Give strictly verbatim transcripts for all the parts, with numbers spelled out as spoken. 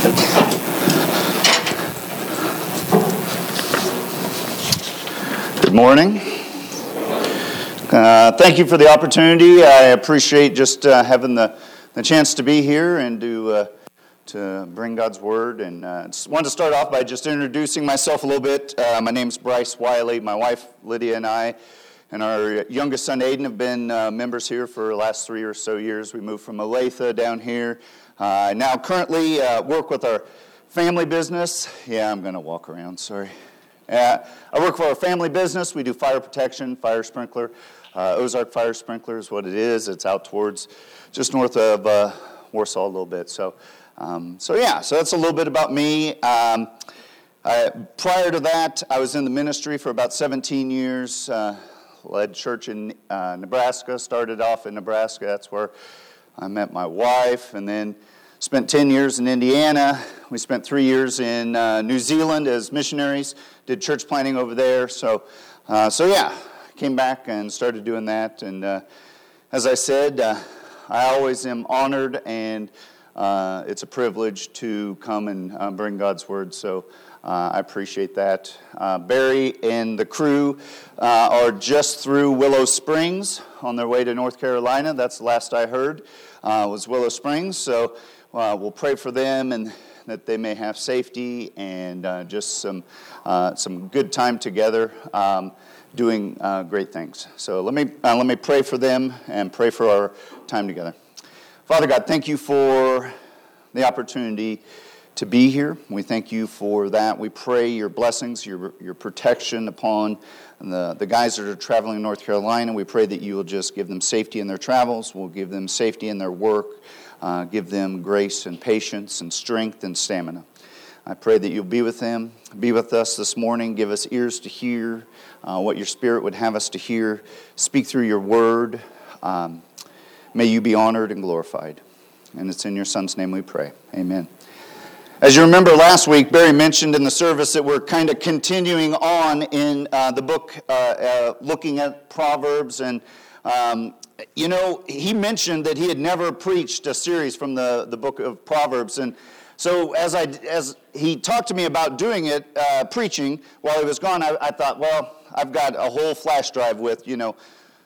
Good morning. Uh, thank you for the opportunity. I appreciate just uh, having the, the chance to be here and to uh, to bring God's Word. And uh, just wanted to start off by just introducing myself a little bit. Uh, my name's Bryce Wiley. My wife Lydia and I and our youngest son Aiden have been uh, members here for the last three or so years. We moved from Olathe down here. Uh, I now currently uh, work with our family business. Yeah, I'm going to walk around, sorry. Uh, I work for our family business. We do fire protection, fire sprinkler. Uh, Ozark Fire Sprinkler is what it is. It's out towards just north of uh, Warsaw a little bit. So, um, so yeah, so that's a little bit about me. Um, I, prior to that, I was in the ministry for about seventeen years, uh, led church in uh, Nebraska, started off in Nebraska. That's where I met my wife, and then spent ten years in Indiana. We spent three years in uh, New Zealand as missionaries, did church planting over there. So, uh, so yeah, came back and started doing that. And uh, as I said, uh, I always am honored, and uh, it's a privilege to come and uh, bring God's Word. So uh, I appreciate that. Uh, Barry and the crew uh, are just through Willow Springs on their way to North Carolina. That's the last I heard, uh, was Willow Springs. So Uh, we'll pray for them and that they may have safety and uh, just some uh, some good time together, um, doing uh, great things. So let me uh, let me pray for them and pray for our time together. Father God, thank you for the opportunity to be here. We thank you for that. We pray your blessings, your your protection upon the, the guys that are traveling in North Carolina. We pray that you will just give them safety in their travels. We'll give them safety in their work. Uh, give them grace and patience and strength and stamina. I pray that you'll be with them, be with us this morning. Give us ears to hear uh, what your Spirit would have us to hear. Speak through your word. Um, may you be honored and glorified. And it's in your Son's name we pray. Amen. As you remember last week, Barry mentioned in the service that we're kind of continuing on in uh, the book, uh, uh, looking at Proverbs. And um, You know, he mentioned that he had never preached a series from the, the book of Proverbs. And so as I as he talked to me about doing it, uh, preaching, while he was gone, I, I thought, well, I've got a whole flash drive with, you know,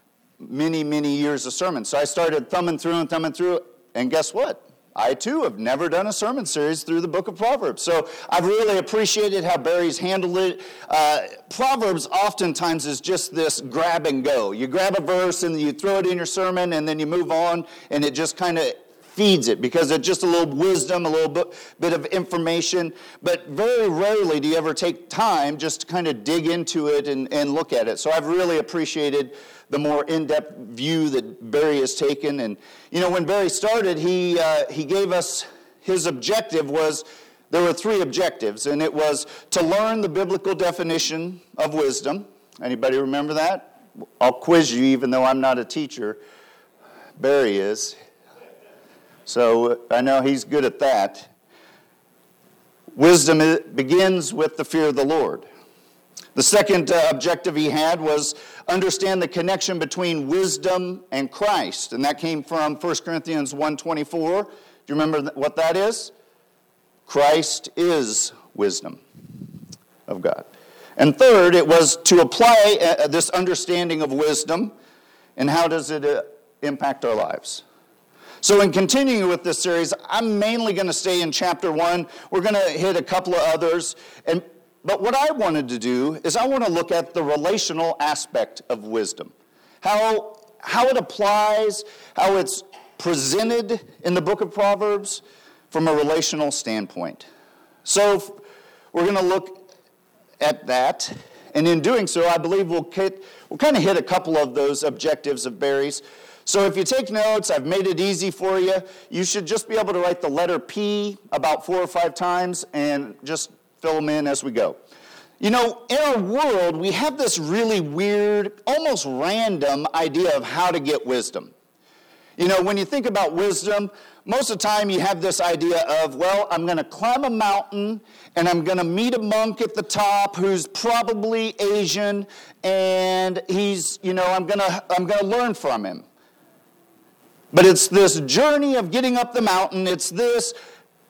many, many years of sermons. So I started thumbing through and thumbing through, and guess what? I, too, have never done a sermon series through the book of Proverbs. So I've really appreciated how Barry's handled it. Uh, Proverbs oftentimes is just this grab and go. You grab a verse and you throw it in your sermon and then you move on, and it just kind of feeds it because it's just a little wisdom, a little bit of information. But very rarely do you ever take time just to kind of dig into it and, and look at it. So I've really appreciated the more in-depth view that Barry has taken. And, you know, when Barry started, he uh, he gave us, his objective was, there were three objectives, and it was to learn the biblical definition of wisdom. Anybody remember that? I'll quiz you, even though I'm not a teacher. Barry is. So I know he's good at that. Wisdom begins with the fear of the Lord. The second uh, objective he had was understand the connection between wisdom and Christ. And that came from First Corinthians one twenty-four. Do you remember th- what that is? Christ is wisdom of God. And third, it was to apply uh, this understanding of wisdom, and how does it uh, impact our lives. So in continuing with this series, I'm mainly going to stay in chapter one. We're going to hit a couple of others. And But what I wanted to do is I want to look at the relational aspect of wisdom. How, how it applies, how it's presented in the book of Proverbs from a relational standpoint. So we're going to look at that. And in doing so, I believe we'll, hit, we'll kind of hit a couple of those objectives of Barry's. So if you take notes, I've made it easy for you. You should just be able to write the letter P about four or five times and just fill them in as we go. You know, in our world, we have this really weird, almost random idea of how to get wisdom. You know, when you think about wisdom, most of the time you have this idea of, well, I'm going to climb a mountain and I'm going to meet a monk at the top who's probably Asian, and he's, you know, I'm going to I'm going to learn from him. But it's this journey of getting up the mountain. It's this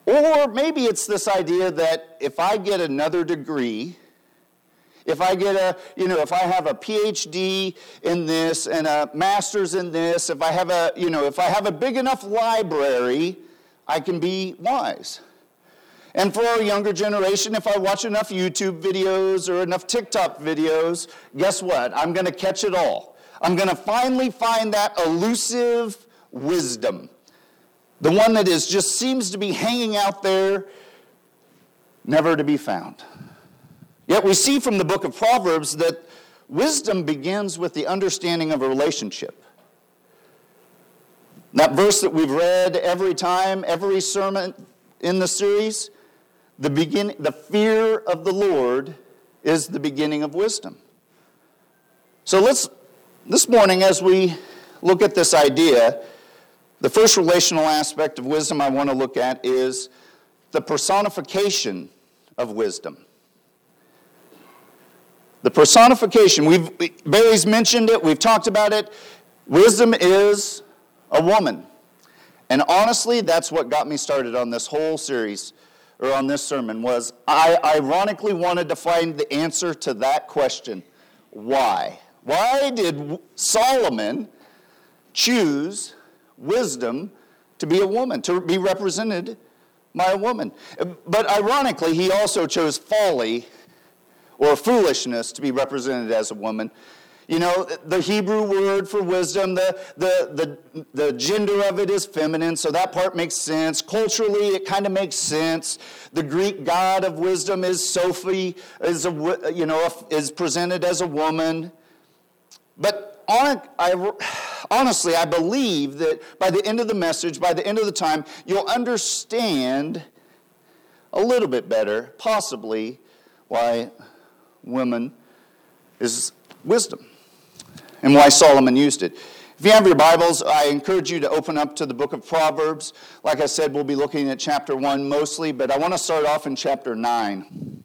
Or maybe it's this idea that if I get another degree, if I get a, you know, if I have a P H D in this and a master's in this, if I have a, you know, if I have a big enough library, I can be wise. And for our younger generation, if I watch enough YouTube videos or enough TikTok videos, guess what? I'm going to catch it all. I'm going to finally find that elusive wisdom. The one that is just seems to be hanging out there, never to be found. Yet we see from the book of Proverbs that wisdom begins with the understanding of a relationship. That verse that we've read every time, every sermon in the series, the begin, the fear of the Lord is the beginning of wisdom. So let's, this morning as we look at this idea, the first relational aspect of wisdom I want to look at is the personification of wisdom. The personification, we've, Barry's mentioned it, we've talked about it. Wisdom is a woman. And honestly, that's what got me started on this whole series, or on this sermon, was I ironically wanted to find the answer to that question. Why? Why did Solomon choose wisdom to be a woman, to be represented by a woman? But ironically, he also chose folly or foolishness to be represented as a woman. You know, the Hebrew word for wisdom, the, the, the, the gender of it is feminine, so that part makes sense. Culturally, it kind of makes sense. The Greek god of wisdom is Sophie, is a, you know, is presented as a woman. But on, I, honestly, I believe that by the end of the message, by the end of the time, you'll understand a little bit better, possibly, why woman is wisdom and why Solomon used it. If you have your Bibles, I encourage you to open up to the book of Proverbs. Like I said, we'll be looking at chapter one mostly, but I want to start off in chapter nine.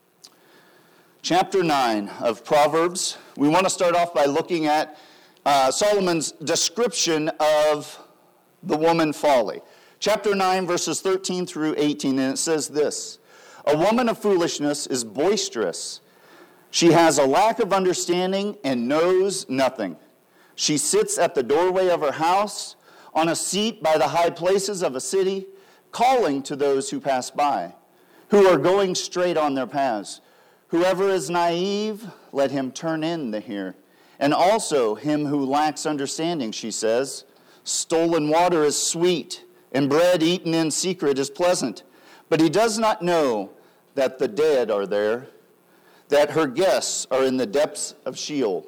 Chapter nine of Proverbs. We want to start off by looking at uh, Solomon's description of the woman folly. Chapter nine, verses thirteen through eighteen, and it says this: "A woman of foolishness is boisterous. She has a lack of understanding and knows nothing. She sits at the doorway of her house, on a seat by the high places of a city, calling to those who pass by, who are going straight on their paths. Whoever is naive, let him turn in the here. And also him who lacks understanding," she says. "Stolen water is sweet, and bread eaten in secret is pleasant. But he does not know that the dead are there, that her guests are in the depths of Sheol."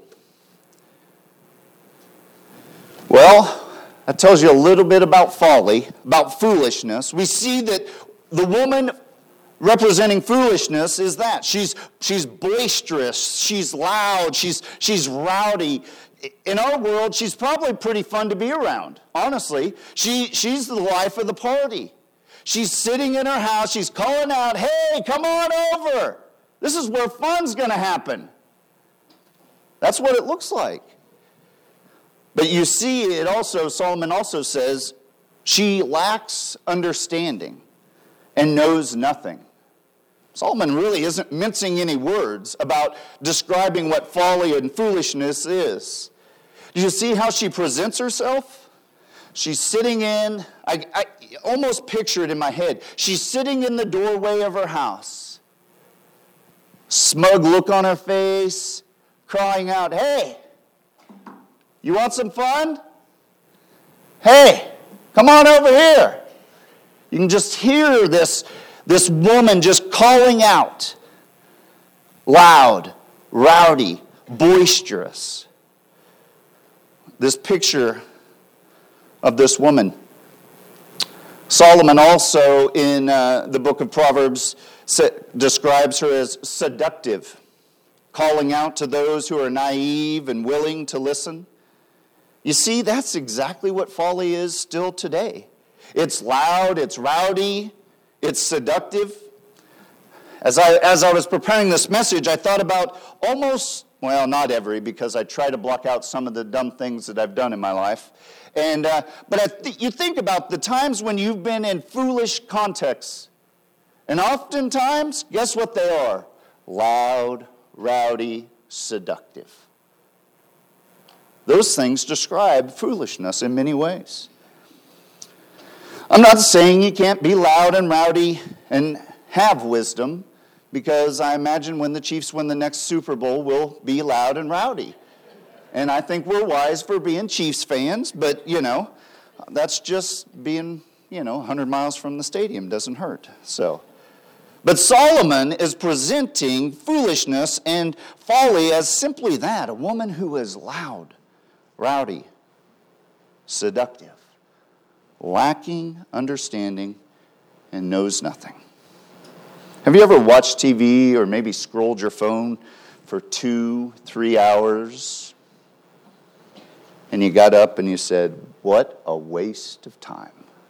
Well, that tells you a little bit about folly, about foolishness. We see that the woman representing foolishness is that. She's, she's boisterous, she's loud, she's, she's rowdy. In our world, she's probably pretty fun to be around, honestly. She, she's the life of the party. She's sitting in her house, she's calling out, "Hey, come on over. This is where fun's going to happen." That's what it looks like. But you see, it also, Solomon also says, she lacks understanding and knows nothing. Solomon really isn't mincing any words about describing what folly and foolishness is. Do you see how she presents herself? She's sitting in, I, I almost picture it in my head. She's sitting in the doorway of her house. Smug look on her face, crying out, "Hey, you want some fun? Hey, come on over here." You can just hear this, this woman just calling out, loud, rowdy, boisterous. This picture of this woman. Solomon also in uh, the book of Proverbs describes her as seductive, calling out to those who are naive and willing to listen. You see, that's exactly what folly is still today. It's loud, it's rowdy, it's seductive. As I, as I was preparing this message, I thought about almost, well, not every, because I try to block out some of the dumb things that I've done in my life. And uh, but I th- you think about the times when you've been in foolish contexts. And oftentimes, guess what they are? Loud, rowdy, seductive. Those things describe foolishness in many ways. I'm not saying you can't be loud and rowdy and have wisdom, because I imagine when the Chiefs win the next Super Bowl, we'll be loud and rowdy. And I think we're wise for being Chiefs fans, but, you know, that's just being, you know, one hundred miles from the stadium doesn't hurt. So, but Solomon is presenting foolishness and folly as simply that, a woman who is loud, rowdy, seductive, lacking understanding, and knows nothing. Have you ever watched T V or maybe scrolled your phone for two, three hours? And you got up and you said, what a waste of time.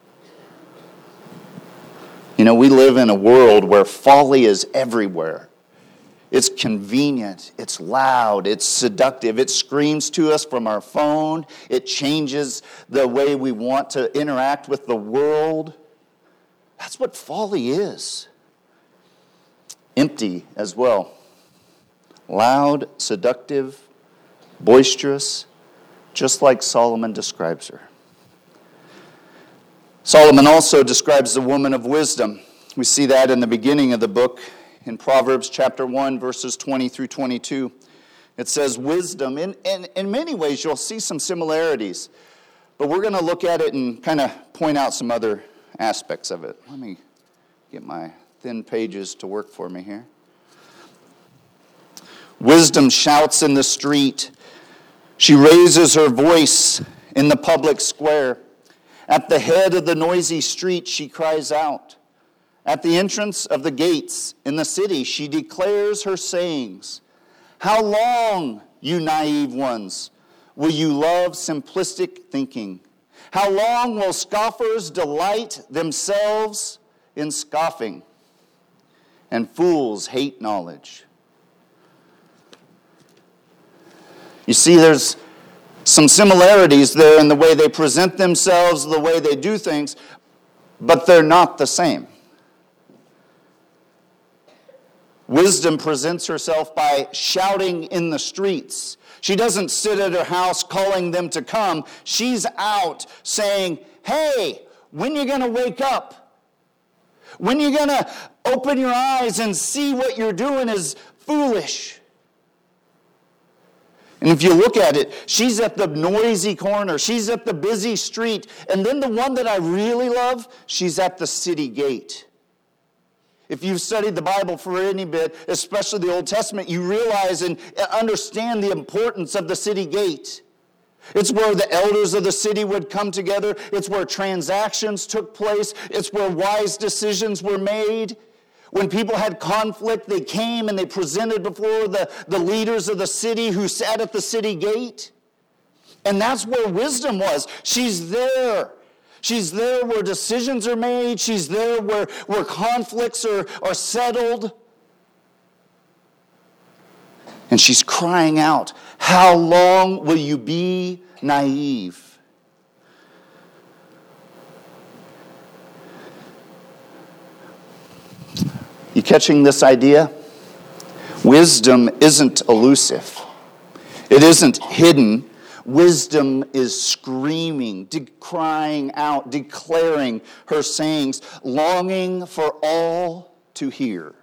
You know, we live in a world where folly is everywhere. It's convenient, it's loud, it's seductive, it screams to us from our phone, it changes the way we want to interact with the world. That's what folly is. Empty as well. Loud, seductive, boisterous, just like Solomon describes her. Solomon also describes the woman of wisdom. We see that in the beginning of the book in Proverbs chapter one, verses twenty through twenty-two. It says wisdom. In, in, in many ways, you'll see some similarities, but we're going to look at it and kind of point out some other aspects of it. Let me get my thin pages to work for me here. Wisdom shouts in the street. She raises her voice in the public square. At the head of the noisy street, she cries out. At the entrance of the gates in the city, she declares her sayings. How long, you naive ones, will you love simplistic thinking? How long will scoffers delight themselves in scoffing? And fools hate knowledge. You see, there's some similarities there in the way they present themselves, the way they do things, but they're not the same. Wisdom presents herself by shouting in the streets. She doesn't sit at her house calling them to come. She's out saying, hey, when are you going to wake up? When are you going to open your eyes and see what you're doing is foolish? And if you look at it, she's at the noisy corner. She's at the busy street. And then the one that I really love, she's at the city gate. If you've studied the Bible for any bit, especially the Old Testament, you realize and understand the importance of the city gate. It's where the elders of the city would come together. It's where transactions took place. It's where wise decisions were made. When people had conflict, they came and they presented before the, the leaders of the city who sat at the city gate. And that's where wisdom was. She's there. She's there where decisions are made. She's there where, where conflicts are, are settled. And she's crying out, how long will you be naive? You catching this idea? Wisdom isn't elusive. It isn't hidden. Wisdom is screaming, de- crying out, declaring her sayings, longing for all to hear.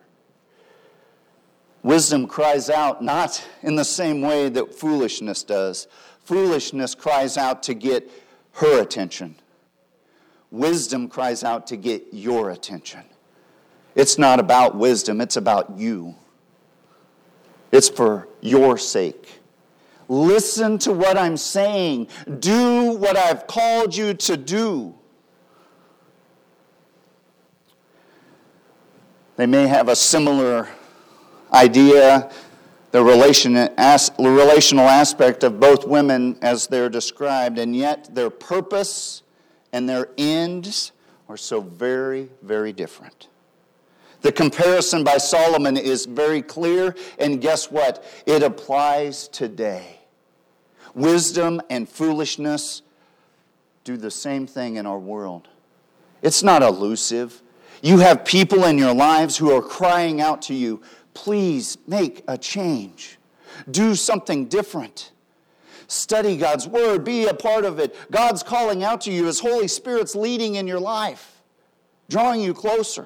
Wisdom cries out not in the same way that foolishness does. Foolishness cries out to get her attention. Wisdom cries out to get your attention. It's not about wisdom, it's about you. It's for your sake. Listen to what I'm saying. Do what I've called you to do. They may have a similar idea, the relation, as, relational aspect of both women as they're described, and yet their purpose and their ends are so very, very different. The comparison by Solomon is very clear, and guess what? It applies today. Wisdom and foolishness do the same thing in our world. It's not elusive. You have people in your lives who are crying out to you, please make a change. Do something different. Study God's Word. Be a part of it. God's calling out to you. His Holy Spirit's leading in your life, drawing you closer.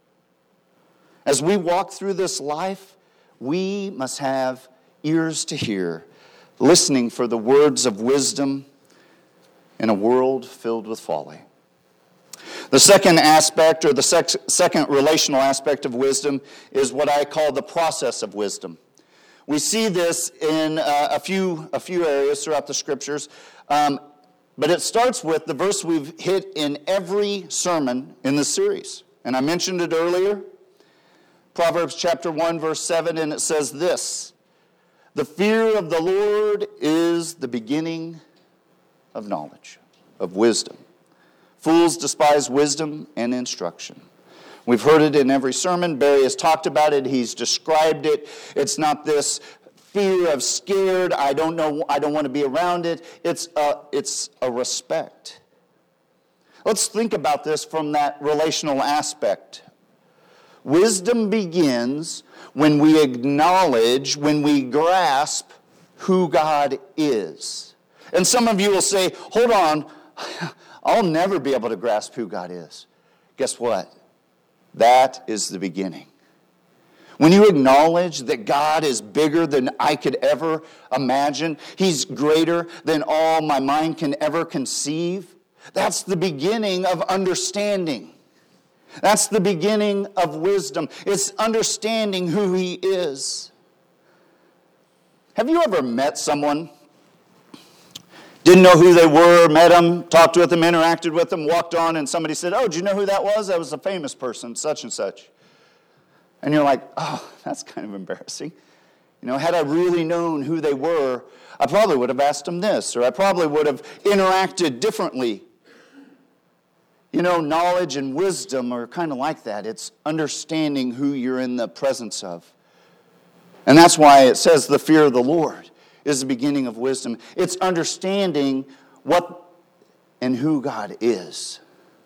As we walk through this life, we must have ears to hear, listening for the words of wisdom in a world filled with folly. The second aspect, or the sex, second relational aspect of wisdom, is what I call the process of wisdom. We see this in uh, a few a few areas throughout the Scriptures, um, but it starts with the verse we've hit in every sermon in this series. And I mentioned it earlier, Proverbs chapter one, verse seven, and it says this, "The fear of the Lord is the beginning of knowledge," of wisdom. "Fools despise wisdom and instruction." We've heard it in every sermon. Barry has talked about it. He's described it. It's not this fear of scared, I don't know, I don't want to be around it. It's a, it's a respect. Let's think about this from that relational aspect. Wisdom begins when we acknowledge, when we grasp who God is. And some of you will say, hold on, I'll never be able to grasp who God is. Guess what? That is the beginning. When you acknowledge that God is bigger than I could ever imagine, He's greater than all my mind can ever conceive, that's the beginning of understanding. That's the beginning of wisdom. It's understanding who He is. Have you ever met someone, didn't know who they were, met them, talked with them, interacted with them, walked on, and somebody said, "Oh, do you know who that was? That was a famous person, such and such." And you're like, oh, that's kind of embarrassing. You know, had I really known who they were, I probably would have asked them this, or I probably would have interacted differently. You know, knowledge and wisdom are kind of like that. It's understanding who you're in the presence of. And that's why it says the fear of the Lord is the beginning of wisdom. It's understanding what and who God is.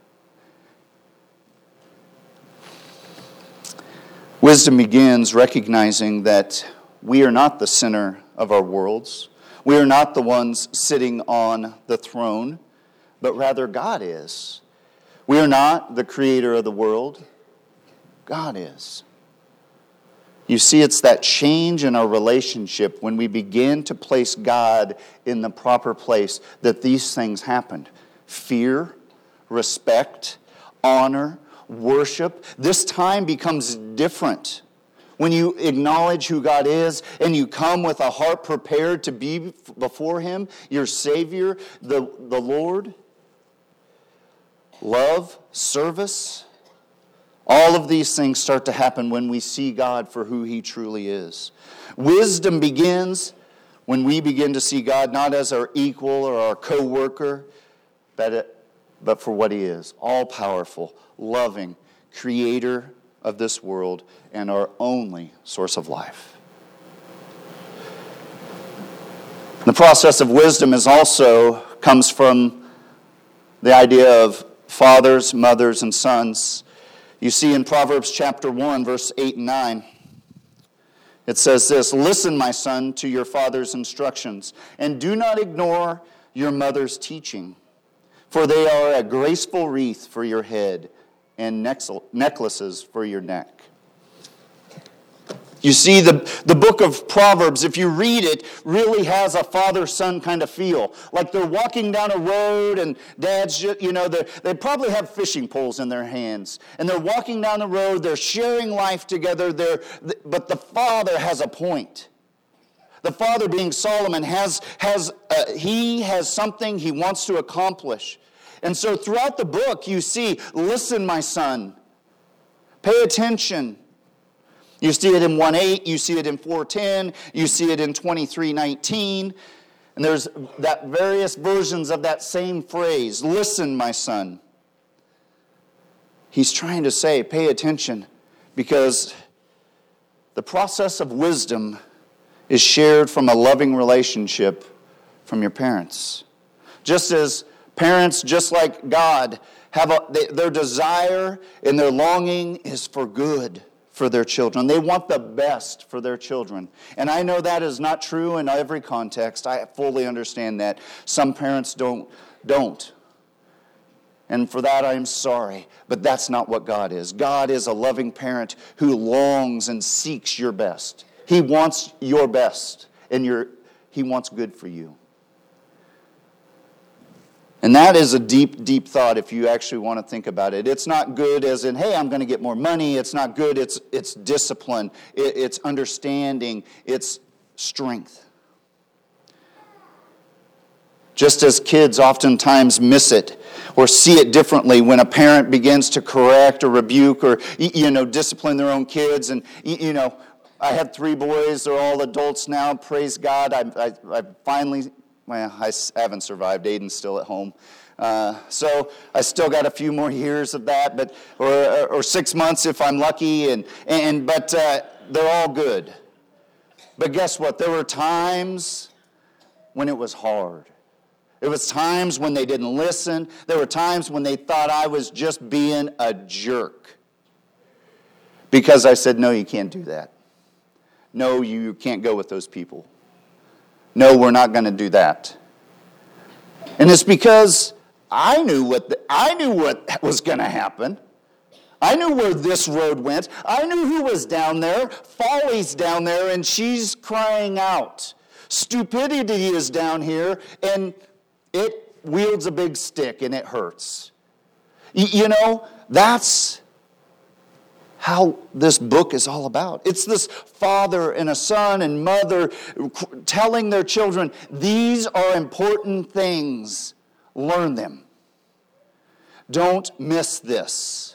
Wisdom begins recognizing that we are not the center of our worlds. We are not the ones sitting on the throne, but rather God is. We are not the creator of the world. God is. You see, it's that change in our relationship when we begin to place God in the proper place that these things happen. Fear, respect, honor, worship. This time becomes different. When you acknowledge who God is and you come with a heart prepared to be before Him, your Savior, the, the Lord. Love, service, all of these things start to happen when we see God for who He truly is. Wisdom begins when we begin to see God not as our equal or our co-worker, but, but for what He is. All-powerful, loving, creator of this world, and our only source of life. The process of wisdom is also comes from the idea of fathers, mothers, and sons. You see in Proverbs chapter one, verse eight and nine, it says this, "Listen, my son, to your father's instructions, and do not ignore your mother's teaching, for they are a graceful wreath for your head and necklaces for your neck." You see, the, the book of Proverbs, if you read it, really has a father-son kind of feel. Like they're walking down a road and dads, you know, they probably have fishing poles in their hands. And they're walking down the road, they're sharing life together, they're, but the father has a point. The father, being Solomon, has, has uh, he has something he wants to accomplish. And so throughout the book, you see, listen, my son, pay attention. You see it in one eight, you see it in four ten, you see it in twenty-three nineteen. And there's that various versions of that same phrase, listen, my son. He's trying to say, pay attention, because the process of wisdom is shared from a loving relationship from your parents. Just as Parents, just like God, have a, they, their desire and their longing is for good for their children. They want the best for their children. And I know that is not true in every context. I fully understand that. Some parents don't, don't. And for that I am sorry. But that's not what God is. God is a loving parent who longs and seeks your best. He wants your best. And your, He wants good for you. And that is a deep, deep thought if you actually want to think about it. It's not good as in, hey, I'm going to get more money. It's not good. It's, it's discipline. It, it's understanding. It's strength. Just as kids oftentimes miss it or see it differently when a parent begins to correct or rebuke or, you know, discipline their own kids. And, you know, I had three boys. They're all adults now. Praise God. I, I, I finally... Well, I haven't survived. Aiden's still at home. Uh, so I still got a few more years of that, but or, or six months if I'm lucky. And, and But uh, they're all good. But guess what? There were times when it was hard. There was times when they didn't listen. There were times when they thought I was just being a jerk. Because I said, no, you can't do that. No, you can't go with those people. No, we're not going to do that. And it's because I knew what the, I knew what was going to happen. I knew where this road went. I knew who was down there. Folly's down there, and she's crying out. Stupidity is down here, and it wields a big stick, and it hurts. Y- you know, that's how this book is all about. It's this father and a son and mother telling their children, these are important things. Learn them. Don't miss this.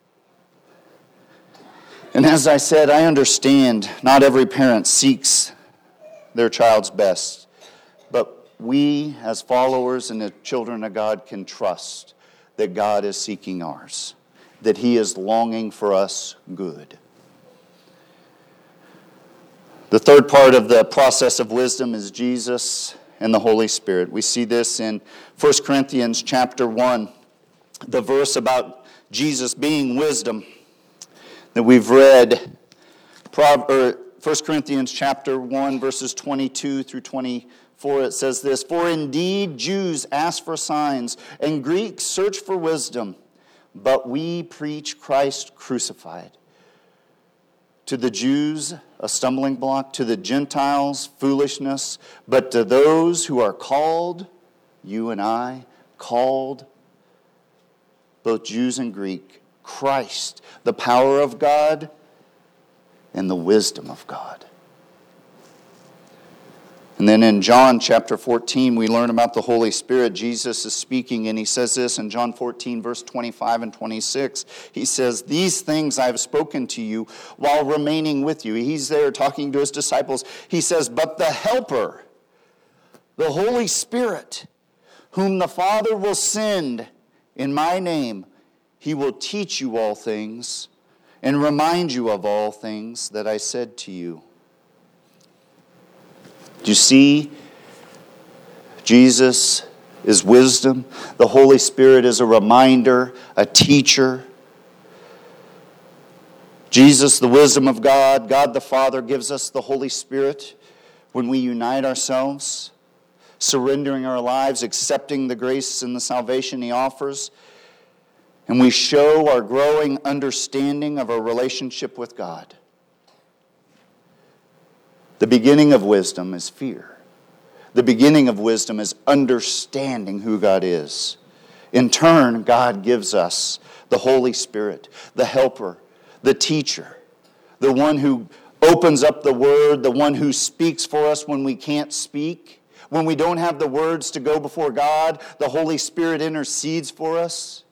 And as I said, I understand not every parent seeks their child's best. But we, as followers and the children of God, can trust that God is seeking ours, that He is longing for us good. The third part of the process of wisdom is Jesus and the Holy Spirit. We see this in First Corinthians chapter one, the verse about Jesus being wisdom that we've read. First Corinthians chapter one, verses twenty-two through twenty-four, it says this, "For indeed Jews ask for signs, and Greeks search for wisdom. But we preach Christ crucified. To the Jews, a stumbling block. To the Gentiles, foolishness. But to those who are called, you and I, called, both Jews and Greek, Christ, the power of God and the wisdom of God." And then in John chapter fourteen, we learn about the Holy Spirit. Jesus is speaking, and he says this in John fourteen, verse twenty-five and twenty-six. He says, "These things I have spoken to you while remaining with you." He's there talking to his disciples. He says, "But the Helper, the Holy Spirit, whom the Father will send in my name, He will teach you all things and remind you of all things that I said to you." Do you see? Jesus is wisdom. The Holy Spirit is a reminder, a teacher. Jesus, the wisdom of God. God the Father gives us the Holy Spirit when we unite ourselves, surrendering our lives, accepting the grace and the salvation He offers. And we show our growing understanding of our relationship with God. The beginning of wisdom is fear. The beginning of wisdom is understanding who God is. In turn, God gives us the Holy Spirit, the helper, the teacher, the one who opens up the Word, the one who speaks for us when we can't speak. When we don't have the words to go before God, the Holy Spirit intercedes for us.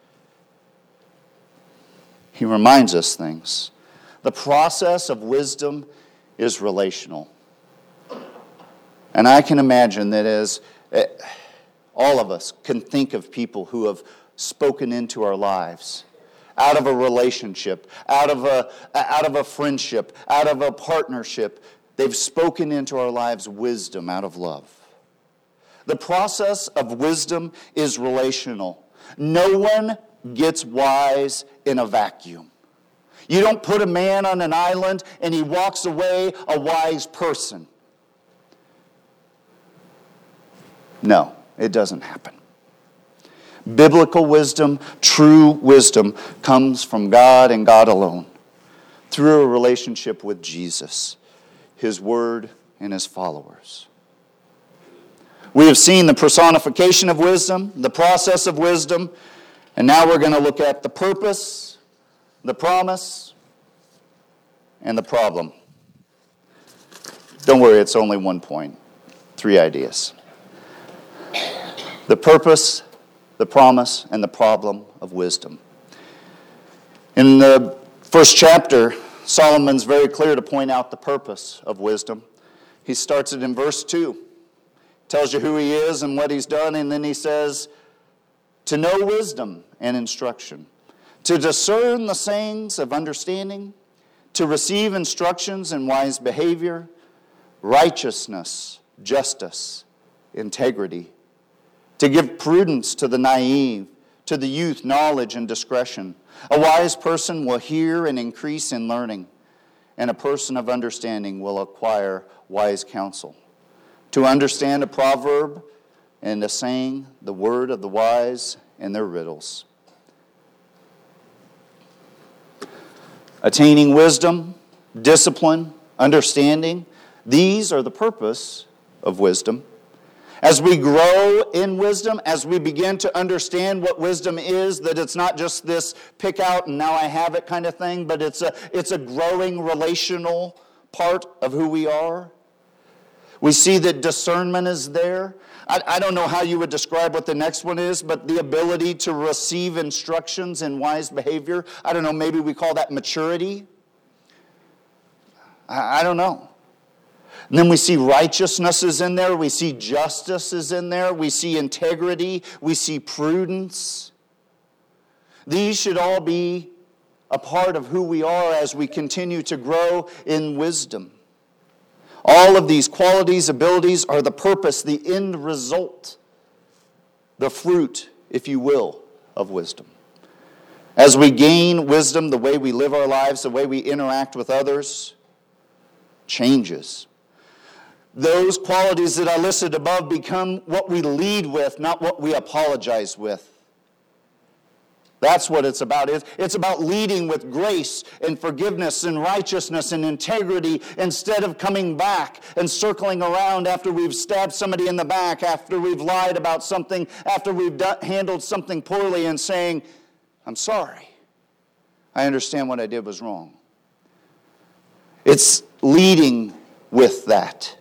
He reminds us things. The process of wisdom is relational. And I can imagine that as uh, all of us can think of people who have spoken into our lives out of a relationship, out of a, out of a friendship, out of a partnership. They've spoken into our lives wisdom out of love. The process of wisdom is relational. No one gets wise in a vacuum. You don't put a man on an island and he walks away a wise person. No, it doesn't happen. Biblical wisdom, true wisdom, comes from God and God alone through a relationship with Jesus, His Word, and His followers. We have seen the personification of wisdom, the process of wisdom, and now we're going to look at the purpose, the promise, and the problem. Don't worry, it's only one point. Three ideas. The purpose, the promise, and the problem of wisdom. In the first chapter, Solomon's very clear to point out the purpose of wisdom. He starts it in verse two. Tells you who he is and what he's done, and then he says, to know wisdom and instruction, to discern the sayings of understanding, to receive instructions in wise behavior, righteousness, justice, integrity, to give prudence to the naive, to the youth knowledge and discretion. A wise person will hear and increase in learning, and a person of understanding will acquire wise counsel. To understand a proverb and a saying, the word of the wise and their riddles. Attaining wisdom, discipline, understanding, these are the purpose of wisdom. As we grow in wisdom, as we begin to understand what wisdom is, that it's not just this pick out and now I have it kind of thing, but it's a, it's a growing relational part of who we are. We see that discernment is there. I, I don't know how you would describe what the next one is, but the ability to receive instructions in wise behavior. I don't know, maybe we call that maturity. I, I don't know. And then we see righteousness is in there. We see justice is in there. We see integrity. We see prudence. These should all be a part of who we are as we continue to grow in wisdom. All of these qualities, abilities are the purpose, the end result, the fruit, if you will, of wisdom. As we gain wisdom, the way we live our lives, the way we interact with others, changes. Those qualities that I listed above become what we lead with, not what we apologize with. That's what it's about. It's about leading with grace and forgiveness and righteousness and integrity instead of coming back and circling around after we've stabbed somebody in the back, after we've lied about something, after we've done, handled something poorly and saying, I'm sorry. I understand what I did was wrong. It's leading with that.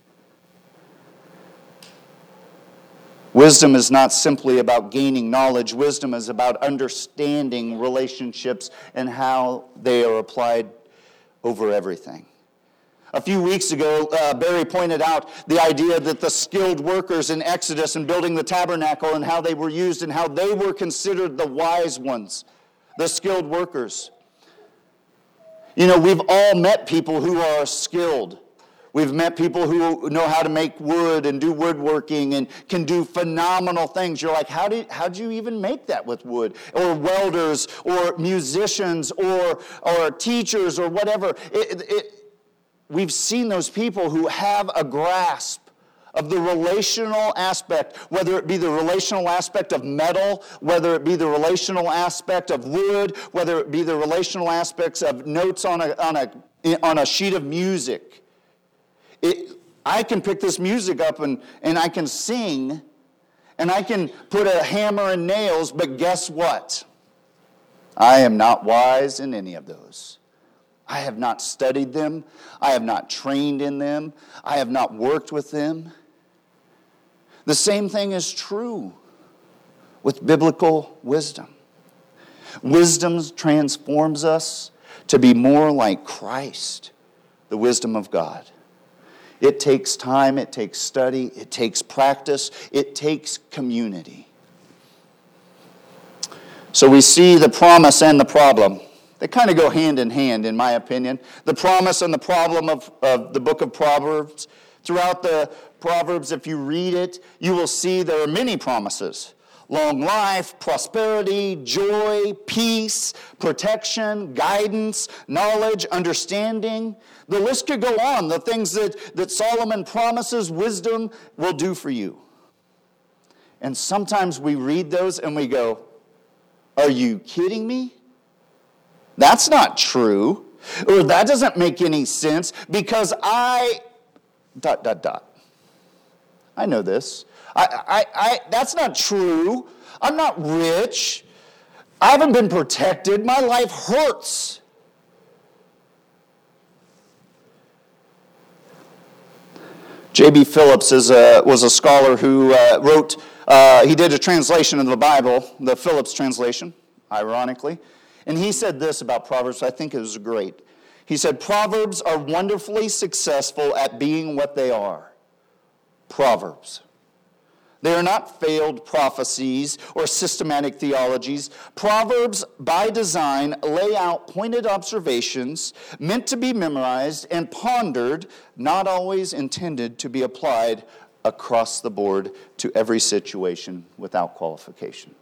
Wisdom is not simply about gaining knowledge. Wisdom is about understanding relationships and how they are applied over everything. A few weeks ago, uh, Barry pointed out the idea that the skilled workers in Exodus and building the tabernacle and how they were used and how they were considered the wise ones, the skilled workers. You know, we've all met people who are skilled. We've met people who know how to make wood and do woodworking and can do phenomenal things. You're like, how did how'd you even make that with wood? Or welders, or musicians, or or teachers, or whatever. It, it, we've seen those people who have a grasp of the relational aspect, whether it be the relational aspect of metal, whether it be the relational aspect of wood, whether it be the relational aspects of notes on a on a on a sheet of music. It, I can pick this music up and, and I can sing and I can put a hammer and nails, but guess what? I am not wise in any of those. I have not studied them. I have not trained in them. I have not worked with them. The same thing is true with biblical wisdom. Wisdom transforms us to be more like Christ, the wisdom of God. It takes time, it takes study, it takes practice, it takes community. So we see the promise and the problem. They kind of go hand in hand, in my opinion. The promise and the problem of, of the book of Proverbs Throughout the Proverbs, if you read it, you will see there are many promises. Long life, prosperity, joy, peace, protection, guidance, knowledge, understanding. The list could go on, the things that, that Solomon promises wisdom will do for you. And sometimes we read those and we go, are you kidding me? That's not true. Or that doesn't make any sense because I, dot, dot, dot. I know this. I, I, I, that's not true. I'm not rich. I haven't been protected. My life hurts. J B. Phillips is a, was a scholar who uh, wrote, uh, he did a translation of the Bible, the Phillips translation, ironically. And he said this about Proverbs, I think it was great. He said, Proverbs are wonderfully successful at being what they are. Proverbs. They are not failed prophecies or systematic theologies. Proverbs, by design, lay out pointed observations meant to be memorized and pondered, not always intended to be applied across the board to every situation without qualification.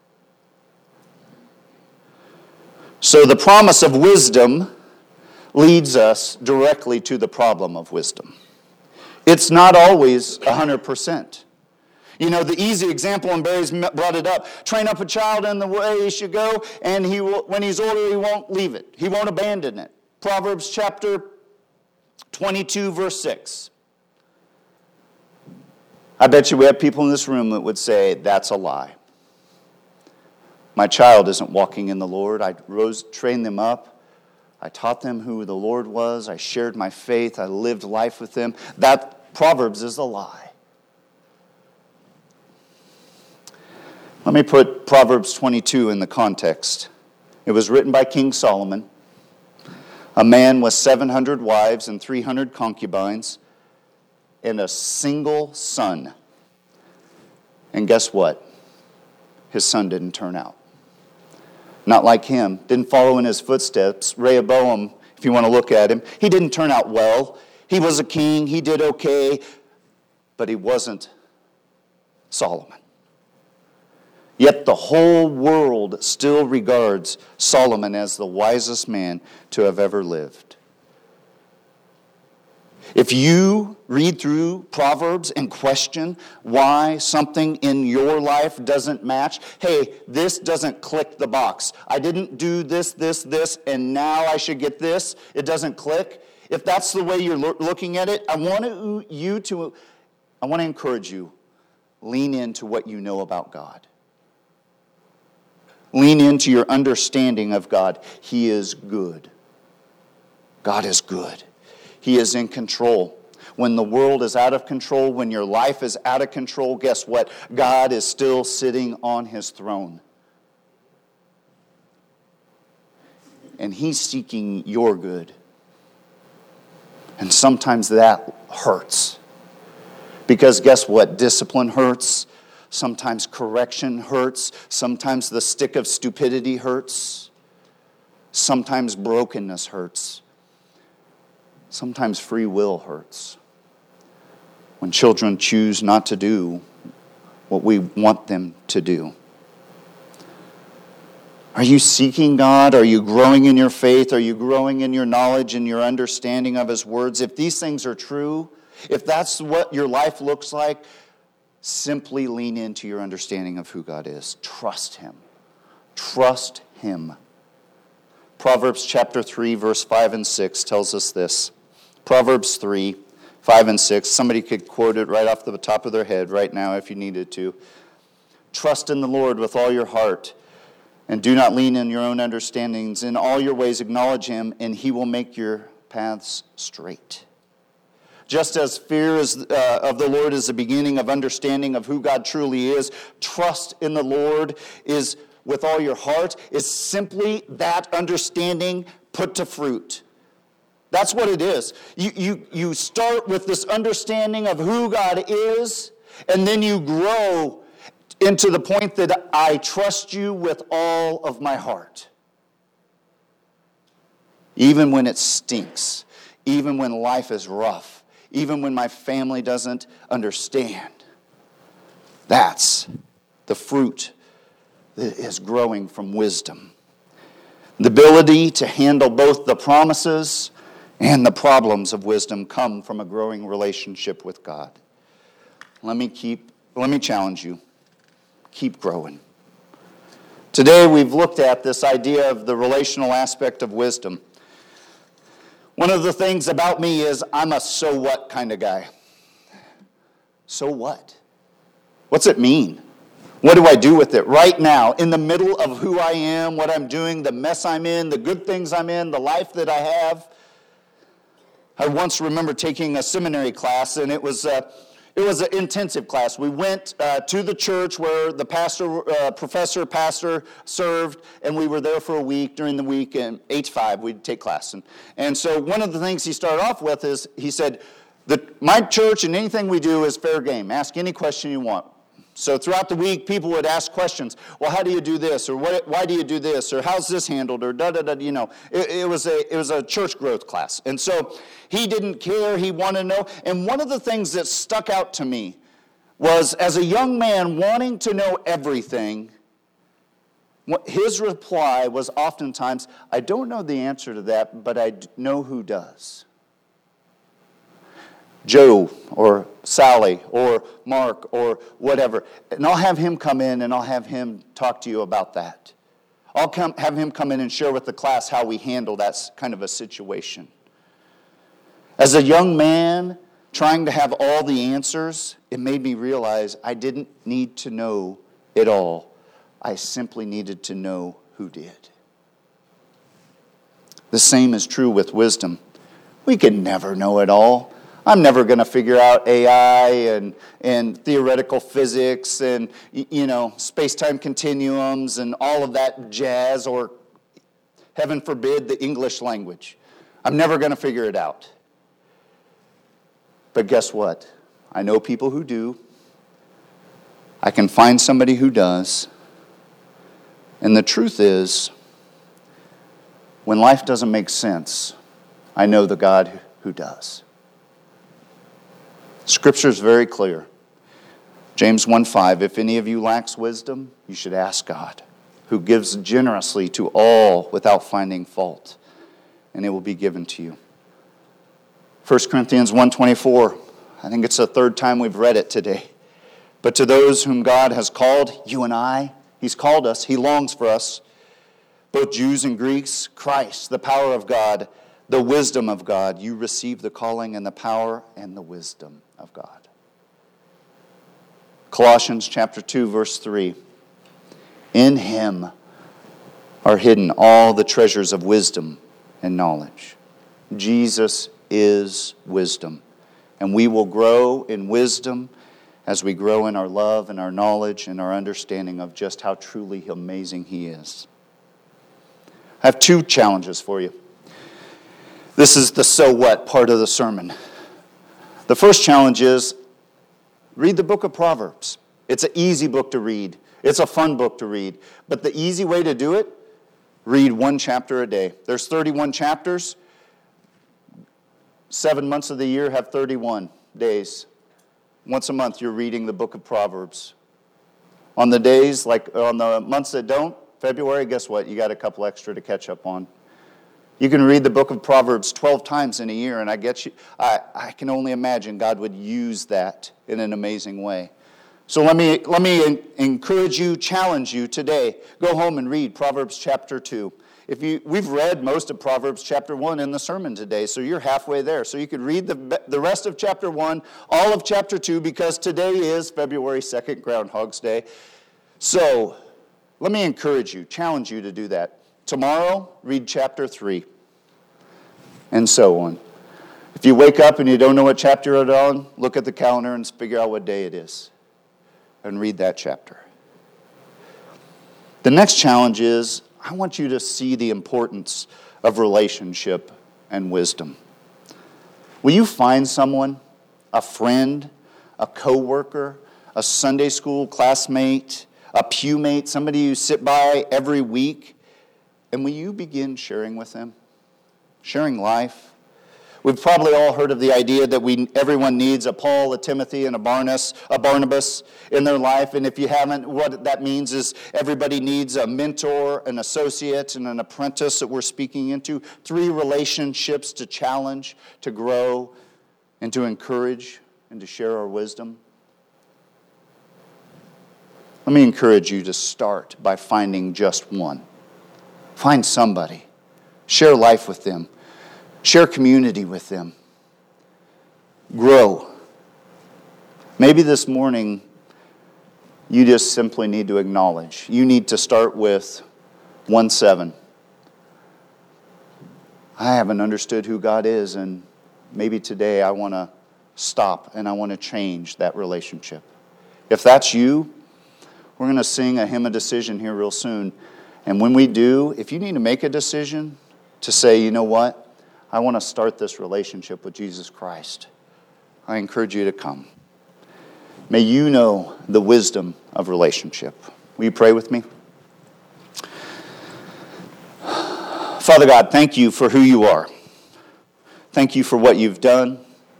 So the promise of wisdom leads us directly to the problem of wisdom. It's not always one hundred percent. You know, the easy example, and Barry's brought it up, train up a child in the way he should go, and he will, when he's older, he won't leave it. He won't abandon it. Proverbs chapter twenty-two, verse six. I bet you we have people in this room that would say, that's a lie. My child isn't walking in the Lord. I rose, trained them up. I taught them who the Lord was. I shared my faith. I lived life with them. That Proverbs is a lie. Let me put Proverbs twenty-two in the context. It was written by King Solomon, a man with seven hundred wives and three hundred concubines and a single son. And guess what? His son didn't turn out. Not like him. Didn't follow in his footsteps. Rehoboam, if you want to look at him, he didn't turn out well. He was a king. He did okay. But he wasn't Solomon. Yet the whole world still regards Solomon as the wisest man to have ever lived. If you read through Proverbs and question why something in your life doesn't match, hey, this doesn't click the box. I didn't do this, this, this, and now I should get this. It doesn't click. If that's the way you're lo- looking at it, I want to, you to, I want to encourage you, lean into what you know about God. Lean into your understanding of God. He is good. God is good. He is in control. When the world is out of control, when your life is out of control, guess what? God is still sitting on his throne. And he's seeking your good. And sometimes that hurts. Because guess what? Discipline hurts. Sometimes correction hurts. Sometimes the stick of stupidity hurts. Sometimes brokenness hurts. Sometimes free will hurts. When children choose not to do what we want them to do. Are you seeking God? Are you growing in your faith? Are you growing in your knowledge and your understanding of his words? If these things are true, if that's what your life looks like, simply lean into your understanding of who God is. Trust him. Trust him. Proverbs chapter three, verse five and six tells us this. Proverbs three, five and six. Somebody could quote it right off the top of their head right now if you needed to. Trust in the Lord with all your heart, and do not lean in your own understandings. In all your ways acknowledge him, and he will make your paths straight. Just as fear is, uh, of the Lord is the beginning of understanding of who God truly is, trust in the Lord is with all your heart, is simply that understanding put to fruit. That's what it is. You, you, you start with this understanding of who God is, and then you grow into the point that I trust you with all of my heart. Even when it stinks, even when life is rough, even when my family doesn't understand. That's the fruit that is growing from wisdom. The ability to handle both the promises and the problems of wisdom come from a growing relationship with God. Let me keep, let me challenge you. Keep growing. Today we've looked at this idea of the relational aspect of wisdom. One of the things about me is I'm a so what kind of guy. So what? What's it mean? What do I do with it right now, in the middle of who I am, what I'm doing, the mess I'm in, the good things I'm in, the life that I have? I once remember taking a seminary class, and it was uh, it was an intensive class. We went uh, to the church where the pastor, uh, professor, pastor served, and we were there for a week. During the week, and eight to five, we'd take class. And, and so one of the things he started off with is, he said, the, my church and anything we do is fair game. Ask any question you want. So throughout the week, people would ask questions. Well, how do you do this? Or what, why do you do this? Or how's this handled? Or da-da-da, you know. It, it was a, it was a church growth class. And so he didn't care. He wanted to know. And one of the things that stuck out to me was, as a young man wanting to know everything, his reply was oftentimes, I don't know the answer to that, but I know who does. Joe or Sally or Mark or whatever. And I'll have him come in and I'll have him talk to you about that. I'll come, have him come in and share with the class how we handle that kind of a situation. As a young man trying to have all the answers, it made me realize I didn't need to know it all. I simply needed to know who did. The same is true with wisdom. We can never know it all. I'm never going to figure out A I and, and theoretical physics and, you know, space-time continuums and all of that jazz, or, heaven forbid, the English language. I'm never going to figure it out. But guess what? I know people who do. I can find somebody who does. And the truth is, when life doesn't make sense, I know the God who does. Scripture is very clear. James one five, if any of you lacks wisdom, you should ask God, who gives generously to all without finding fault, and it will be given to you. First Corinthians one twenty-four, I think it's the third time we've read it today. But to those whom God has called, you and I, He's called us, He longs for us, both Jews and Greeks, Christ, the power of God, the wisdom of God. You receive the calling and the power and the wisdom of God. Colossians chapter two, verse three. In Him are hidden all the treasures of wisdom and knowledge. Jesus is wisdom. And we will grow in wisdom as we grow in our love and our knowledge and our understanding of just how truly amazing He is. I have two challenges for you. This is the so what part of the sermon. The first challenge is, read the book of Proverbs. It's an easy book to read. It's a fun book to read. But the easy way to do it, read one chapter a day. There's thirty-one chapters. Seven months of the year have thirty-one days. Once a month, you're reading the book of Proverbs. On the days, like on the months that don't, February, guess what? You got a couple extra to catch up on. You can read the book of Proverbs twelve times in a year, and I get you. I, I can only imagine God would use that in an amazing way. So let me let me encourage you, challenge you today. Go home and read Proverbs chapter two. If you, we've read most of Proverbs chapter one in the sermon today, so you're halfway there. So you could read the the rest of chapter one, all of chapter two, because today is February second, Groundhog's Day. So let me encourage you, challenge you to do that. Tomorrow, read chapter three, and so on. If you wake up and you don't know what chapter you're on, look at the calendar and figure out what day it is, and read that chapter. The next challenge is, I want you to see the importance of relationship and wisdom. Will you find someone, a friend, a coworker, a Sunday school classmate, a pewmate, somebody you sit by every week, and will you begin sharing with them? Sharing life? We've probably all heard of the idea that we everyone needs a Paul, a Timothy, and a Barnabas, a Barnabas in their life. And if you haven't, what that means is everybody needs a mentor, an associate, and an apprentice that we're speaking into. Three relationships to challenge, to grow, and to encourage, and to share our wisdom. Let me encourage you to start by finding just one. Find somebody. Share life with them. Share community with them. Grow. Maybe this morning you just simply need to acknowledge. You need to start with one seven. I haven't understood who God is, and maybe today I want to stop and I want to change that relationship. If that's you, we're going to sing a hymn of decision here real soon. And when we do, if you need to make a decision to say, you know what? I want to start this relationship with Jesus Christ, I encourage you to come. May you know the wisdom of relationship. Will you pray with me? Father God, thank you for who you are. Thank you for what you've done.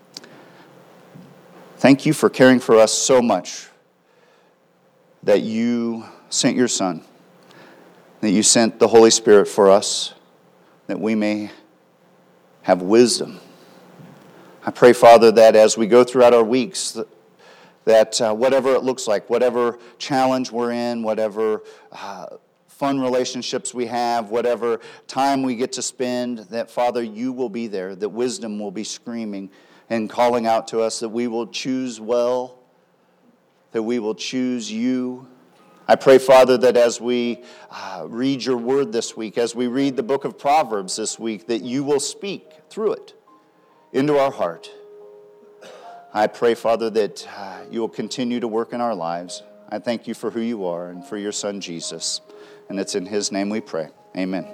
Thank you for caring for us so much that you sent your Son, that you sent the Holy Spirit for us, that we may have wisdom. I pray, Father, that as we go throughout our weeks, that, that uh, whatever it looks like, whatever challenge we're in, whatever uh, fun relationships we have, whatever time we get to spend, that, Father, you will be there, that wisdom will be screaming and calling out to us, that we will choose well, that we will choose you. I pray, Father, that as we uh, read your word this week, as we read the book of Proverbs this week, that you will speak through it into our heart. I pray, Father, that uh, you will continue to work in our lives. I thank you for who you are and for your Son, Jesus. And it's in his name we pray. Amen.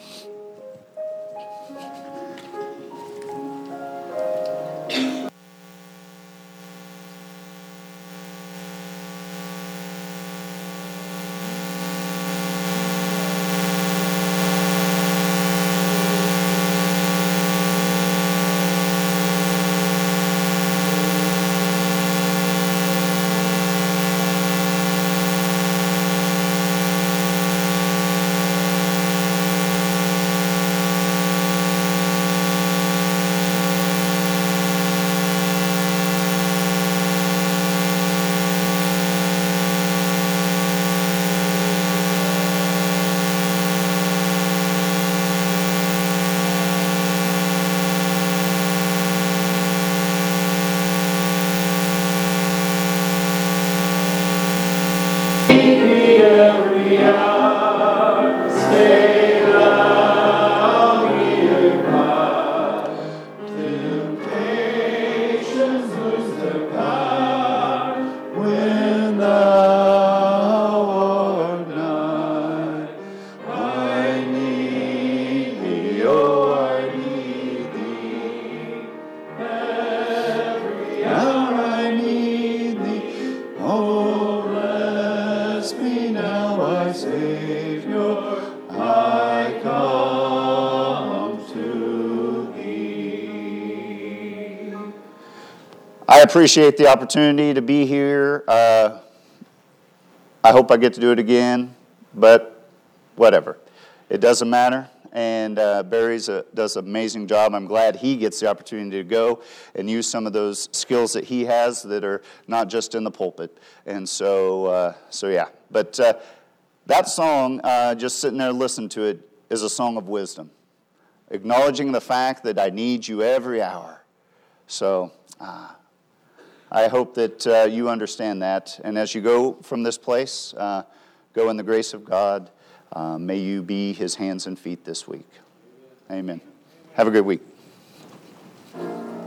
I appreciate the opportunity to be here. Uh, I hope I get to do it again, but whatever. It doesn't matter. And uh, Barry does an amazing job. I'm glad he gets the opportunity to go and use some of those skills that he has that are not just in the pulpit. And so, uh, so yeah. But uh, that song, uh, just sitting there listening to it, is a song of wisdom, acknowledging the fact that I need you every hour. So uh, I hope that uh, you understand that. And as you go from this place, uh, go in the grace of God. Uh, may you be his hands and feet this week. Amen. Have a good week.